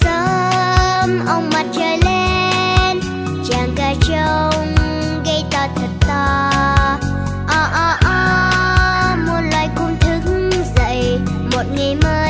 sớm ông mặt trời lên, chàng gà trống gây to thật to. Một loài cùng thức dậy, một ngày mới